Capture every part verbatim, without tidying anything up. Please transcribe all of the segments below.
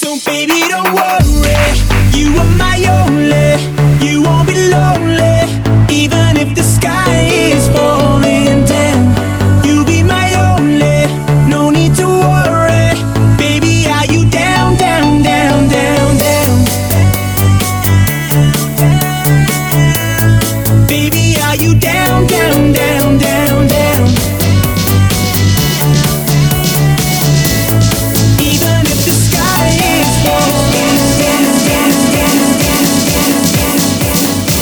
So baby, don't worry, you are my only. You won't be lonely, even if the sky is falling down. You'll be my only, no need to worry. Baby, are you down, down, down, down, down? Baby, are you down, down, down, down, down? Even if the sky is falling down, down, down, down, down, down.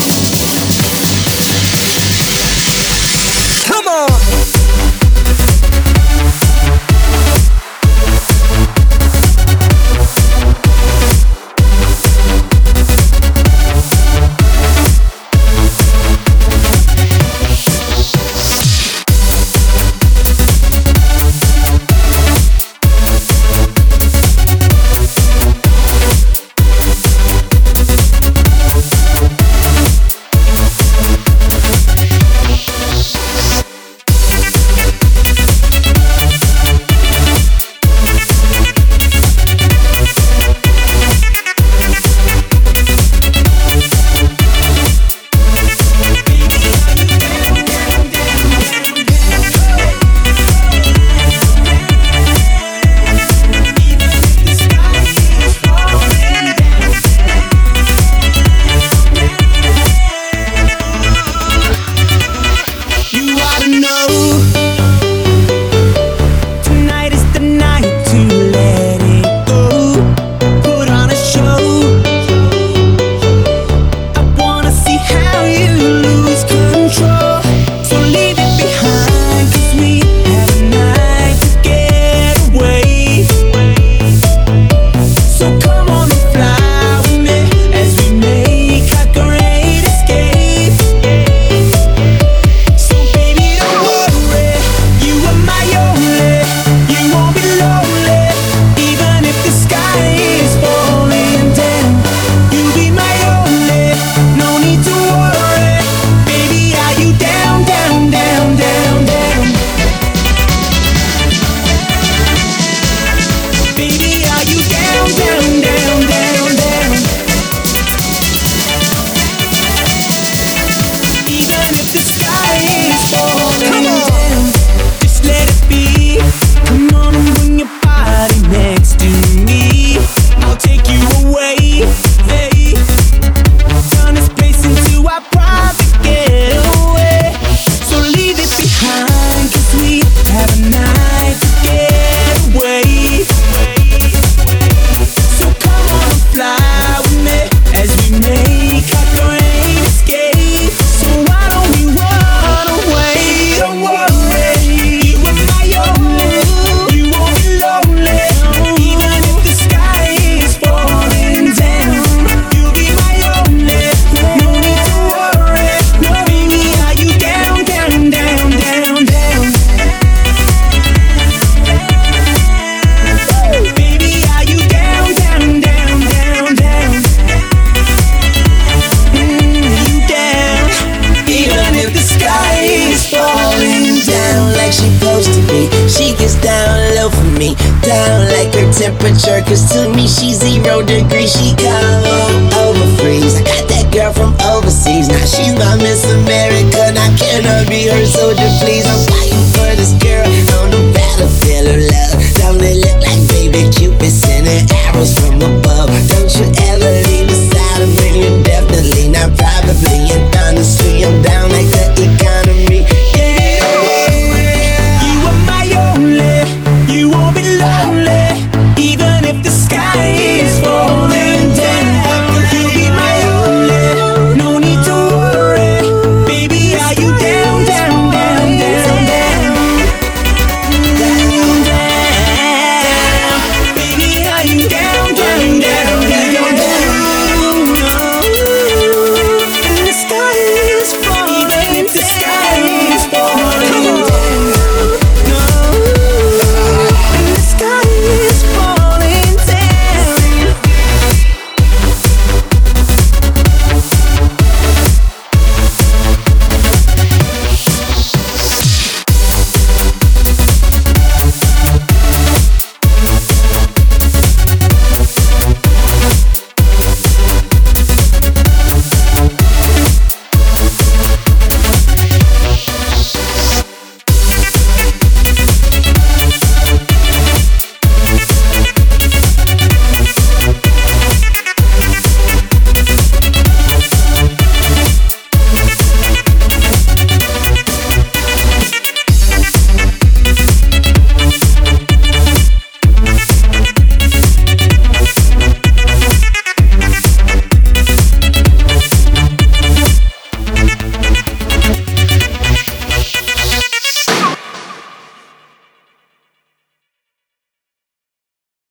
Come on! Temperature, cause to me she's zero degrees. She come over freeze. I got that girl from overseas. Now she's my Miss America. Now can I be her soldier, please? I'm fighting for this girl on the battlefield of love. Don't it look like baby Cupid sending arrows from above? Don't